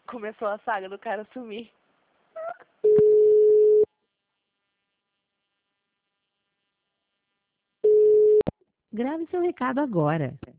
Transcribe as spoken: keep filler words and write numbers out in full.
Começou a saga do cara sumir. Grave seu recado agora.